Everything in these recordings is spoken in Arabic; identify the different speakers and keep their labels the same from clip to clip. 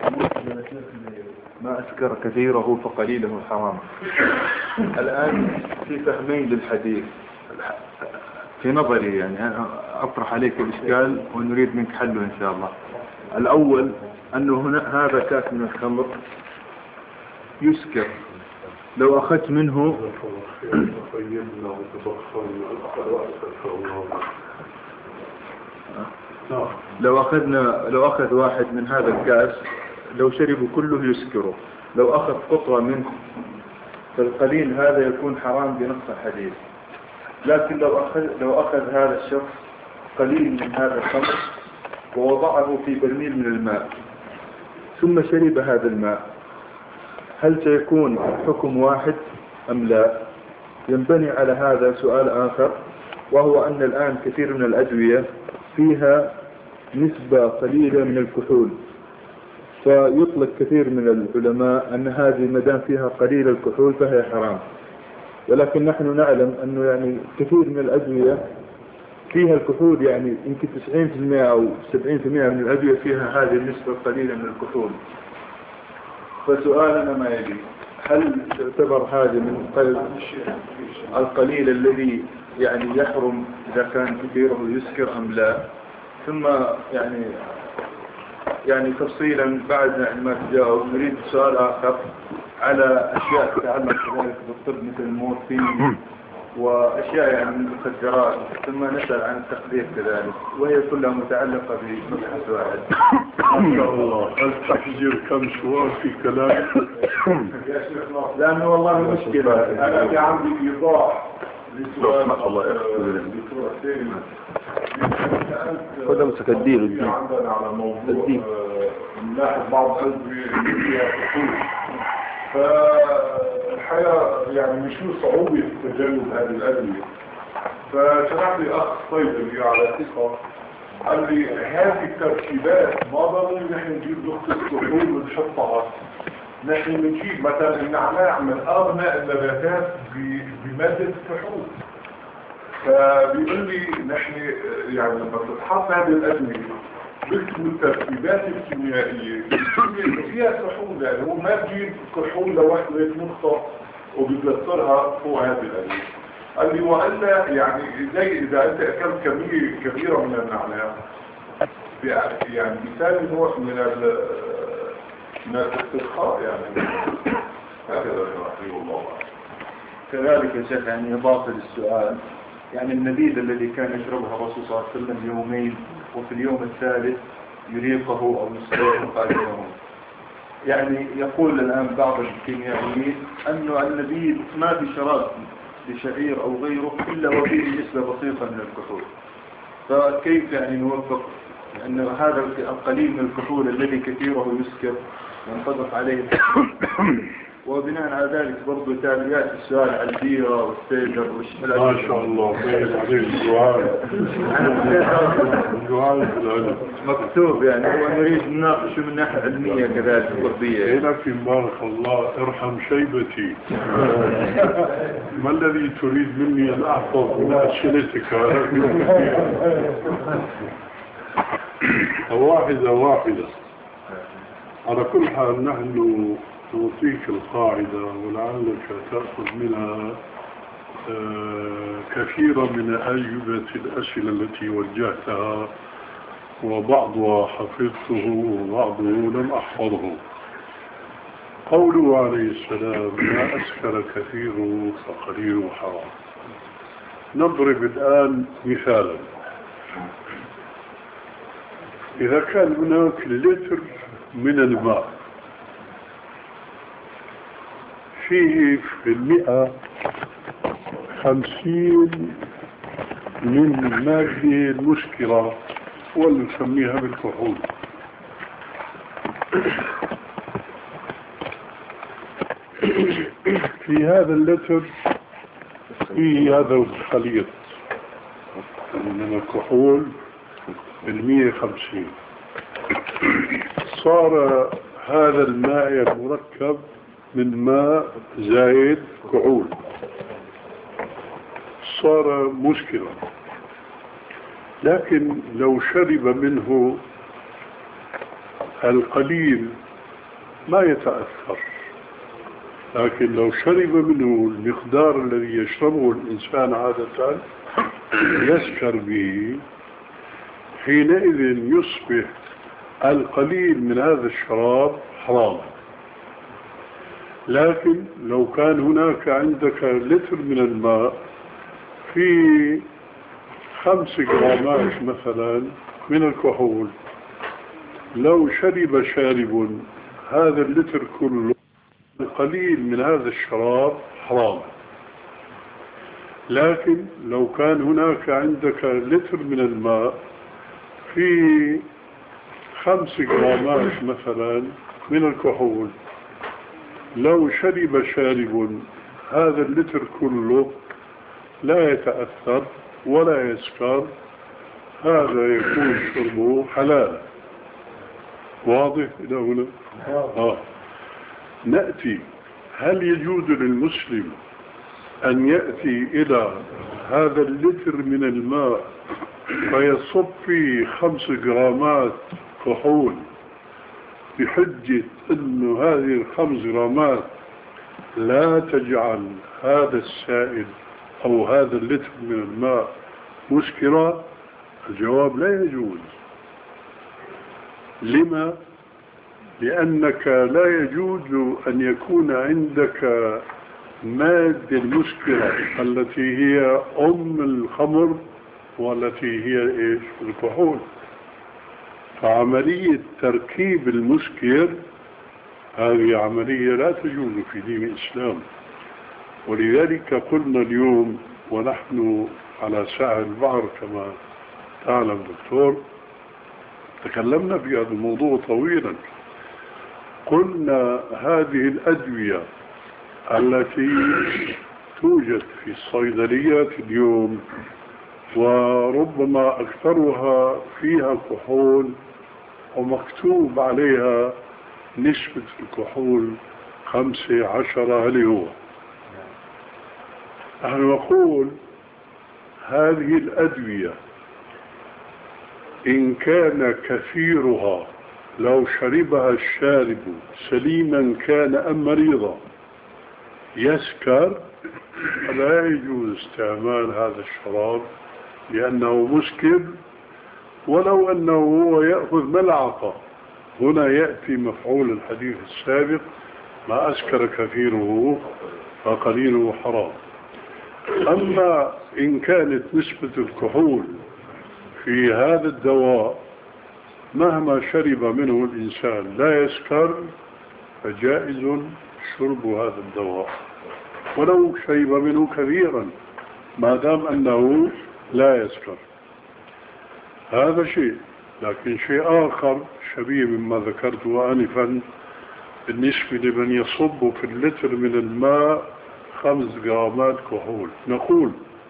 Speaker 1: ما أسكر كثيره فقليله حرام. الآن في فهمين للحديث في نظري، يعني أنا أطرح عليك الإشكال ونريد منك حله إن شاء الله. الأول أنه هنا هذا كاس من الخمر يسكر، لو أخذت منه لو أخذ واحد من هذا الكاس لو شربوا كله يسكره، لو أخذ قطرة منه فالقليل هذا يكون حرام بنص الحديث. لكن لو أخذ هذا الشخص قليل من هذا الخمر ووضعه في برميل من الماء ثم شرب هذا الماء، هل سيكون حكم واحد أم لا؟ ينبني على هذا سؤال آخر، وهو أن الآن كثير من الأدوية فيها نسبة قليلة من الكحول، فيطلق كثير من العلماء أن هذه مدام فيها قليل الكحول فهي حرام. ولكن نحن نعلم أنه يعني كثير من الأدوية فيها الكحول، يعني يمكن 90% أو 70% من الأدوية فيها هذه النسبة القليلة من الكحول. فسؤالنا ما يلي: هل تعتبر هذه من القليل الذي يعني يحرم إذا كان كثيره يسكر أم لا؟ ثم يعني تفصيلا بعد ما تجاوب نريد سؤال آخر على أشياء تتعلق كذلك بالطب مثل المورفين وأشياء يعني من المخدرات، ثم نسأل عن التخدير كذلك، وهي كلها متعلقة بمبحث واحد.
Speaker 2: ما شاء الله، التحذير كم سؤال في كلام.
Speaker 1: لأنه والله مشكلة أنا في عندي إيضاح لسؤال دكتور حسين.
Speaker 3: كده متكدير الدين
Speaker 2: عندنا على موضوع من ناحية بعض الأدوية اللي فيها كحول، فالحقيقة يعني مش له صعوبة في تجنب هذه الأدوية. فشرح لي أخ صيدلي على ثقة قال لي هذه التركيبات ما ضروري نحن نجيب نقطة كحول ونحطها، نحن بنجيب مثلا النعناع من أغنى النباتات بمادة الكحول. فبيقول لي نحن يعني لما تتحط هذه الأدوية بيكتبوا التركيبات الكيميائية فيها كحول، يعني هو ما بجيب كحول لوحده هيك نقطة وبيكسرها فوق هذه الأدوية. قال لي وإلا يعني زي إذا أنت أكلت كمية كبيرة من النعناع يعني بيساوي نوع من الاسترخاء يعني. هكذا رحمه الله.
Speaker 1: كذلك يا شيخ يعني إضافة للسؤال، يعني النبيذ الذي كان يشربها الرسول صلى الله عليه وسلم يومين وفي اليوم الثالث يريقه أو يسقيه قادمه، يعني يقول الآن بعض الكيميائيين أنه النبيذ ما في شراب لشعير أو غيره إلا وفيه نسبة بسيطة من الكحول، فكيف يعني نوفق أن هذا القليل من الكحول الذي كثيره يسكر ينطبق عليه وبناء على ذلك برضو تابعات السؤال على البيرة والسيجر والشمال.
Speaker 2: ما شاء الله بيت عليك الدعاء
Speaker 1: مكتوب، يعني هو نريد نناقشه من ناحية علمية كذلك طبية.
Speaker 2: لكن بارك الله ارحم شيبتي. ما الذي تريد مني أن أحفظ من أسئلتك؟ واحدة. على كل حال نحن نعطيك القاعدة ولعلك تأخذ منها كثيرا من أجوبة الأسئلة التي وجهتها، وبعضها حفظته وبعضه لم أحفظه. قوله عليه السلام ما أسكر كثيره فقليله حرام. نضرب الآن مثالا. إذا كان هناك لتر من الماء فيه في 150 من المادة المسكرة واللي نسميها بالكحول، في هذا اللتر فيه هذا الخليط من الكحول 150. صار هذا الماء المركب من ماء زائد كحول، صار مشكلة. لكن لو شرب منه القليل
Speaker 3: ما يتأثر. لكن لو شرب منه المقدار الذي يشربه الإنسان عادة يسكر به، حينئذ يصبح القليل من هذا الشراب حراما. لكن لو كان هناك عندك لتر من الماء في 5 جرامات مثلا من الكحول، لو شرب شارب هذا اللتر كله، القليل من هذا الشراب حرام. لكن لو كان هناك عندك لتر من الماء في 5 جرامات مثلا من الكحول، لو شرب شارب هذا اللتر كله لا يتأثر ولا يسكر، هذا يكون شربه حلالا. واضح إلى هنا؟ نأتي، هل يجوز للمسلم أن يأتي إلى هذا اللتر من الماء فيصب فيه 5 جرامات كحول بحجة أن هذه ال5 جرامات لا تجعل هذا السائل أو هذا اللتر من الماء مسكرا؟ الجواب لا يجوز. لما؟ لأنك لا يجوز أن يكون عندك مادة مسكرة التي هي أم الخمر والتي هي إيش؟ الكحول. فعملية تركيب المسكر هذه عملية لا تجوز في دين الإسلام. ولذلك قلنا اليوم ونحن على ساحل البحر كما تعلم دكتور، تكلمنا في هذا الموضوع طويلا. قلنا هذه الأدوية التي توجد في الصيدليات اليوم وربما أكثرها فيها كحول ومكتوب عليها نسبة الكحول 15، هل هو؟ نحن نقول هذه الأدوية إن كان كثيرها لو شربها الشارب سليما كان أم مريضا يسكر، فلا يجوز استعمال هذا الشراب لأنه مسكر، ولو أنه هو يأخذ ملعقة. هنا يأتي مفعول الحديث السابق: ما أسكر كثيره فقليله حرام. أما إن كانت نسبة الكحول في هذا الدواء مهما شرب منه الإنسان لا يسكر، فجائز شرب هذا الدواء ولو شرب منه كثيرا ما دام أنه لا يسكر. هذا شيء. لكن شيء آخر شبيه مما ذكرته آنفا بالنسبة لمن يصب في اللتر من الماء 5 جرامات كحول، نقول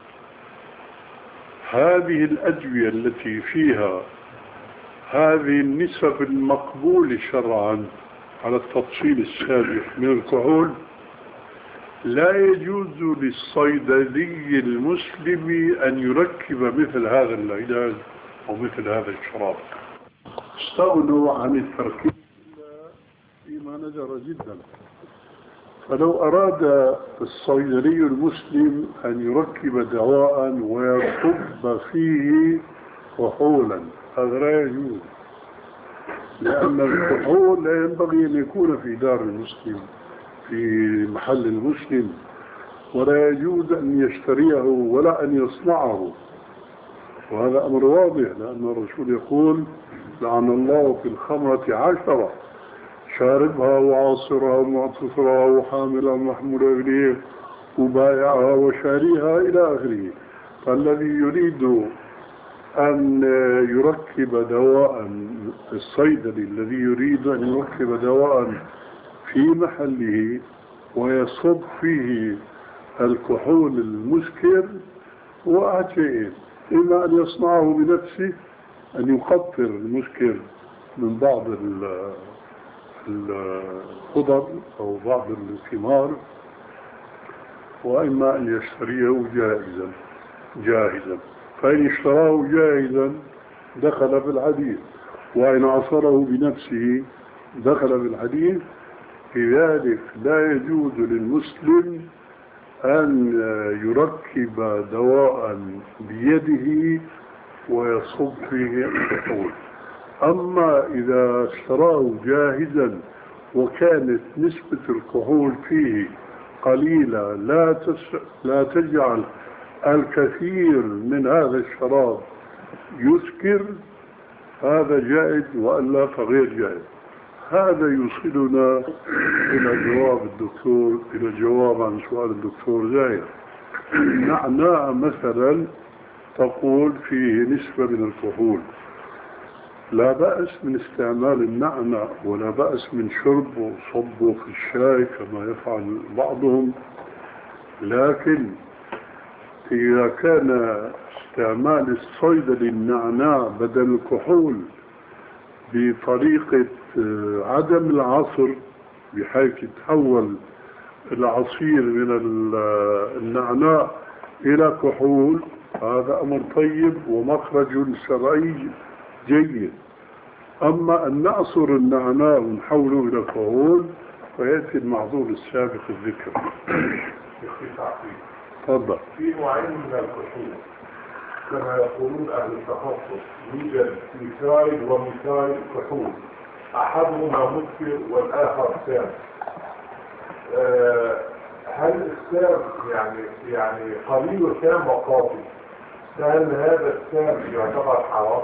Speaker 3: هذه الأدوية التي فيها هذه النسب المقبولة شرعا على التفصيل السابق من الكحول لا يجوز للصيدلي المسلم أن يركب مثل هذا العلاج ومثل هذا الشراب. استغنوا عن التركيب فيما نذر جدا. فلو أراد الصيدلي المسلم أن يركب دواء ويصب فيه كحولا، هذا لا يجوز، لأن الكحول لا ينبغي أن يكون في دار المسلم في محل المسلم، ولا يجوز أن يشتريه ولا أن يصنعه. وهذا أمر واضح، لأن الرسول يقول: لعن الله في الخمرة 10، شاربها وعاصرها ومعتصرها وحاملها ومحمولها إليه وبايعها وشاريها إلى آخره. فالذي يريد أن يركب دواء، الصيدلي الذي يريد أن يركب دواء في محله ويصب فيه الكحول المسكر وأعتقد إما أن يصنعه بنفسه، أن يقطر المسكر من بعض الخضر أو بعض الثمار، وإما أن يشتريه جاهزا. فإن اشتراه جاهزا دخل في الحديث، وإن عصره بنفسه دخل في الحديث، لذلك لا يجوز للمسلم أن يركب دواء بيده ويصب فيه الكحول. أما إذا اشتراه جاهزا وكانت نسبة الكحول فيه قليلة لا تجعل الكثير من هذا الشراب يسكر، هذا جائز، وإلا فغير جائز. هذا يوصلنا إلى الجواب عن سؤال الدكتور زاهر. النعناع مثلا تقول فيه نسبة من الكحول، لا بأس من استعمال النعناع ولا بأس من شربه وصبه في الشاي كما يفعل بعضهم، لكن إذا كان استعمال الصيدلي للنعناع بدل الكحول بطريقة عدم العصر بحيث يتحول العصير من النعناع إلى كحول، هذا أمر طيب ومخرج شرعي جيد. أما أن نعصر النعناع ونحوله إلى كحول فيأتي المعذور السابق الذكر. تفضل.
Speaker 2: في نوعين من الكحول كما يقولون أهل التخصص، يوجد ميثايل وميثايل كحول، أحدهما مسكر والآخر سام. هل السام يعني قليل سام وقاضي، فهل هذا السام يعتبر حرام؟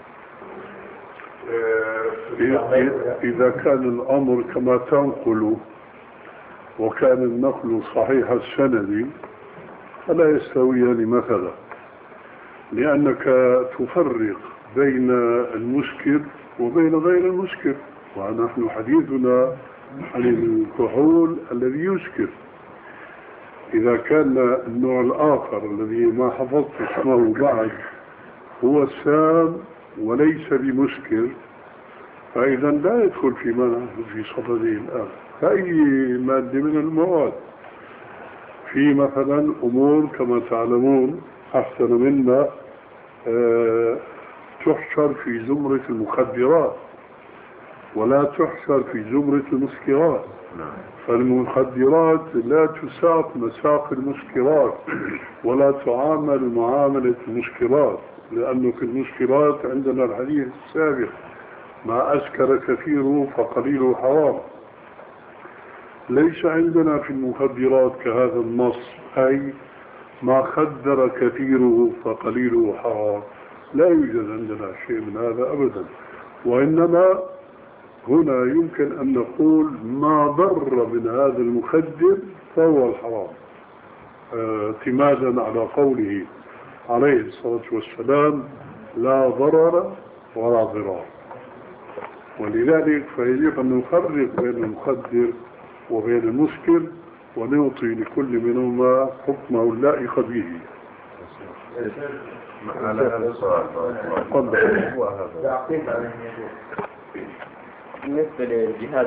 Speaker 3: إذا كان الأمر كما تنقل وكان النقل صحيح السند فلا يستويان مثلا، لأنك تفرق بين المسكر وبين غير المسكر، ونحن حديثنا عن الكحول الذي يسكر. إذا كان النوع الآخر الذي ما حفظت اسمه بعد هو السام وليس بمسكر، فإذا لا يدخل في منع في صدده الآن كأي مادة من المواد. في مثلا أمور كما تعلمون أحسن منا تحشر في زمرة المخدرات ولا تحشر في زمرة المسكرات. فالمخدرات لا تساق مساق المسكرات ولا تعامل معاملة المسكرات، لأنه في المسكرات عندنا الحديث السابق ما أسكر كثيره فقليله حرام. ليس عندنا في المخدرات كهذا النص، أي ما خدر كثيره فقليله حرام، لا يوجد عندنا شيء من هذا أبدا. وإنما هنا يمكن أن نقول ما ضر من هذا المخدر فهو الحرام، اعتمادا على قوله عليه الصلاة والسلام لا ضرر ولا ضرار. ولذلك فيجب أن نفرق بين المخدر وبين المسكر ونعطي لكل منهما حكمه اللائق به.
Speaker 4: على هذا السؤال بالنسبة للجهاد